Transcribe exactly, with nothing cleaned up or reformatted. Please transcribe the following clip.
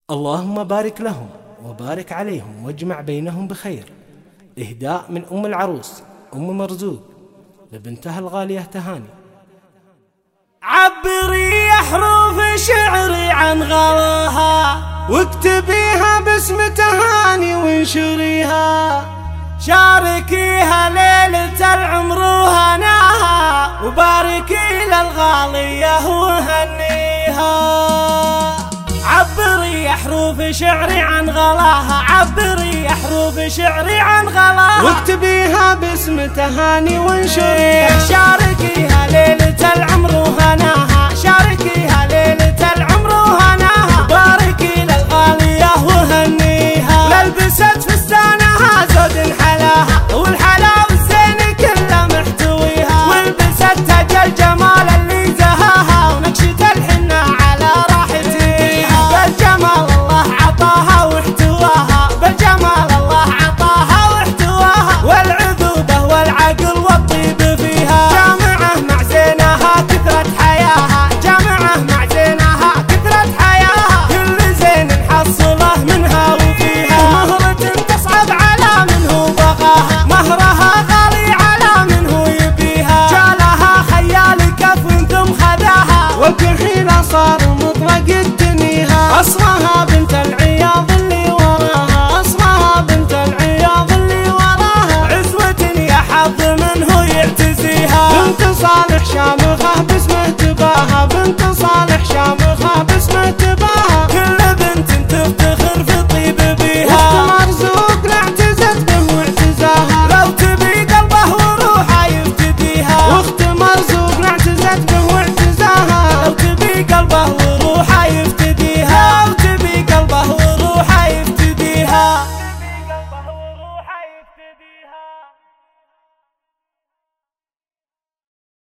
اللهم بارك لهم وبارك عليهم واجمع بينهم بخير. إهداء من أم العروس أم مرزوق لبنتها الغالية تهاني. عبري حروف شعري عن غلاها واكتبيها باسم تهاني وانشريها، شاركيها ليلة العمر وهناها، وباركي للغالية وهنيها. عبري حروف شعري عن غلاها، عبري حروف شعري عن غلاها واكتبيها باسم تهاني وانشريها، شاركيها ليلة العمر وهناها، شاركيها ليلة العمر وهناها، باركي للغالية وهنيها. لبست فستانها زود حلاها، والحلا والزين كله محتويها، ولبست تاج الجمال اللي زهاها، ونكشة الحنة على راحتها. بالجمال الله عطاها واحتواها، بالجمال الله عطاها واحتواها، والعذوبة والعقل والطيب فيها. جامعة مع زينها كثرة حياها، جامعة مع زينها كثرة حياها، كل زين نحصله منها وفيها. مهرة تصعب على من هو بغاها، مهرها غالي على من هو يبيها. جالها خيال كف ثم خذاها، وكل حين صار مطلق الدنيا. اصلها